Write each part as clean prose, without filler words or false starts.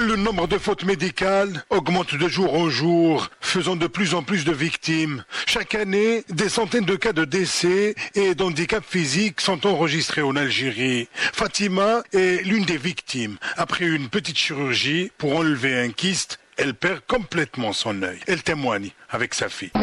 Le nombre de fautes médicales augmente de jour en jour, faisant de plus en plus de victimes. Chaque année, des centaines de cas de décès et d'handicap physiques sont enregistrés en Algérie. Fatima est l'une des victimes. Après une petite chirurgie pour enlever un kyste, elle perd complètement son œil. Elle témoigne avec sa fille.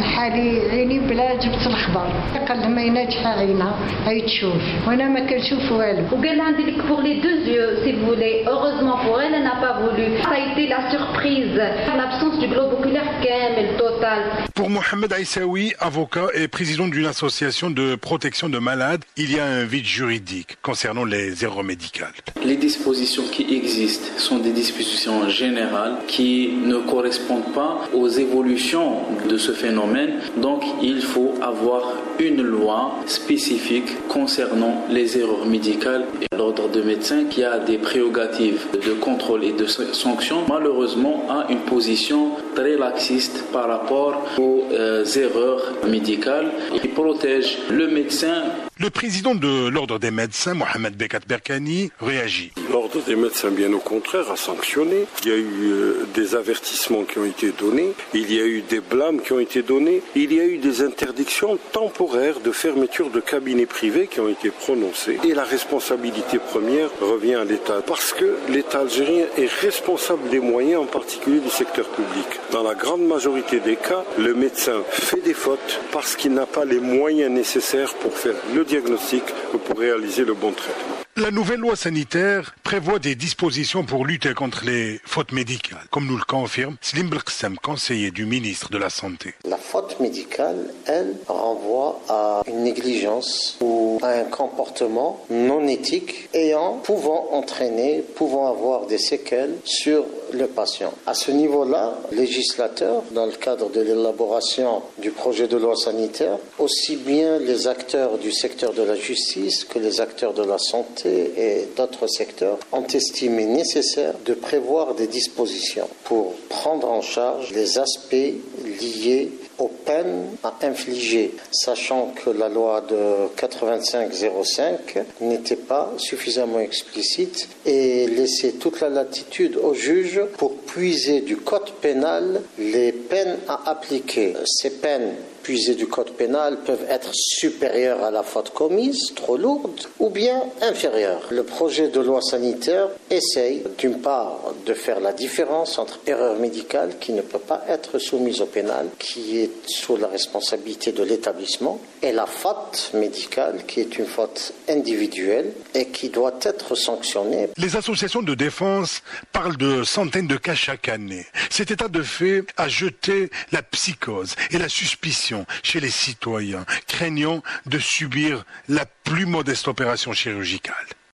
Pour les deux yeux, si vous voulez. Heureusement pour elle, elle n'a pas voulu. Ça a été la surprise, l'absence du globe oculaire le total. Pour Mohamed Aïssaoui, avocat et président d'une association de protection de malades, il y a un vide juridique concernant les erreurs médicales. Les dispositions qui existent sont des dispositions générales qui ne correspondent pas aux évolutions de ce phénomène. Donc il faut avoir une loi spécifique concernant les erreurs médicales. L'ordre de médecins qui a des prérogatives de contrôle et de sanction, malheureusement a une position très laxiste par rapport aux erreurs médicales. Il protège le médecin. Le président de l'Ordre des médecins, Mohamed Bekat Berkani, réagit. L'Ordre des médecins, bien au contraire, a sanctionné. Il y a eu des avertissements qui ont été donnés, il y a eu des blâmes qui ont été donnés, il y a eu des interdictions temporaires de fermeture de cabinets privés qui ont été prononcées. Et la responsabilité première revient à l'État, parce que l'État algérien est responsable des moyens, en particulier du secteur public. Dans la grande majorité des cas, le médecin fait des fautes parce qu'il n'a pas les moyens nécessaires pour faire le diagnostic ou pour réaliser le bon traitement. La nouvelle loi sanitaire prévoit des dispositions pour lutter contre les fautes médicales, comme nous le confirme Slim Belkacem, conseiller du ministre de la Santé. La faute médicale, elle, renvoie à une négligence ou à un comportement non éthique pouvant avoir des séquelles sur le patient. À ce niveau-là, le législateur, dans le cadre de l'élaboration du projet de loi sanitaire, aussi bien les acteurs du secteur de la justice que les acteurs de la santé et d'autres secteurs ont estimé nécessaire de prévoir des dispositions pour prendre en charge les aspects liés aux peines à infliger, sachant que la loi de 85-05 n'était pas suffisamment explicite et laissait toute la latitude au juge pour puiser du code pénal les peines à appliquer. Ces peines puisées du code pénal peuvent être supérieures à la faute commise, trop lourde, ou bien inférieures. Le projet de loi sanitaire essaye, d'une part, de faire la différence entre erreur médicale qui ne peut pas être soumise au pénal, qui est sous la responsabilité de l'établissement, et la faute médicale qui est une faute individuelle et qui doit être sanctionnée. Les associations de défense parlent de centaines de cas chaque année. Cet état de fait a jeté la psychose et la suspicion chez les citoyens, craignant de subir la plus modeste opération chirurgicale.